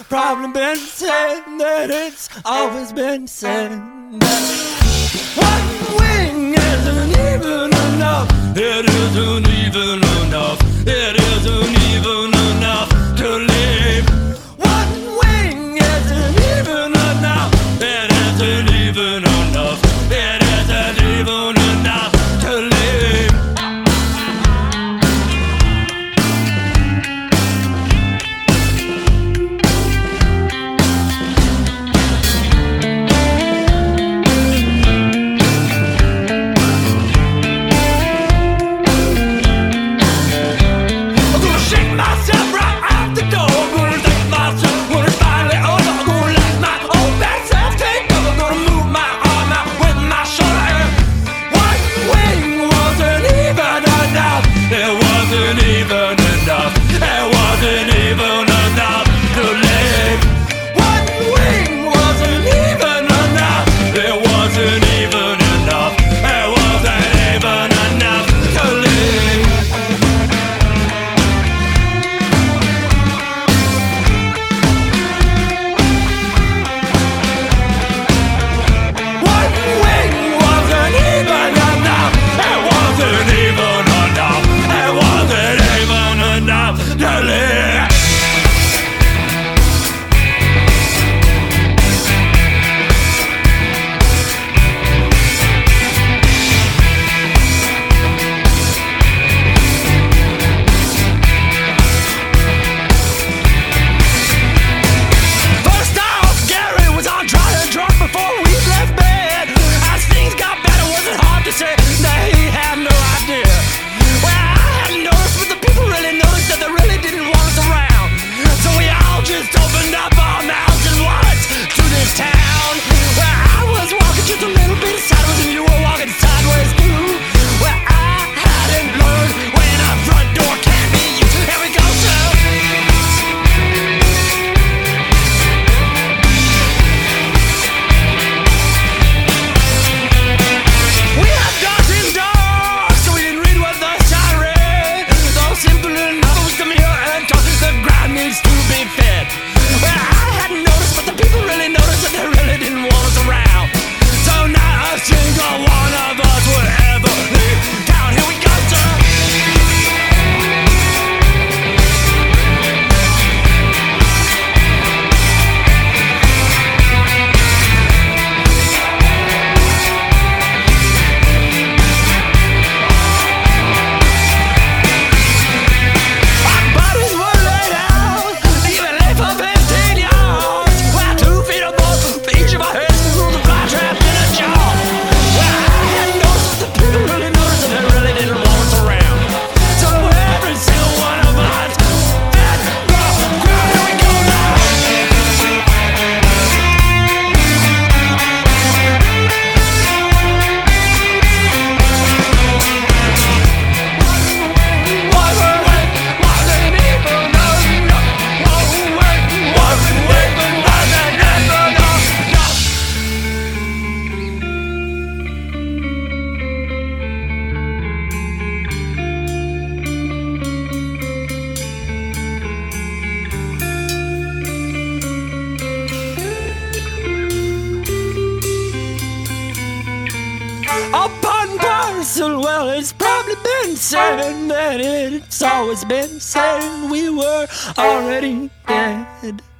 probably been said, that it's always been said. One wing isn't even enough. It isn't even enough. It isn't even enough to live. One wing isn't even enough. It isn't even enough. It isn't even enough to live. Upon parcel, well, it's probably been said that it's always been said we were already dead.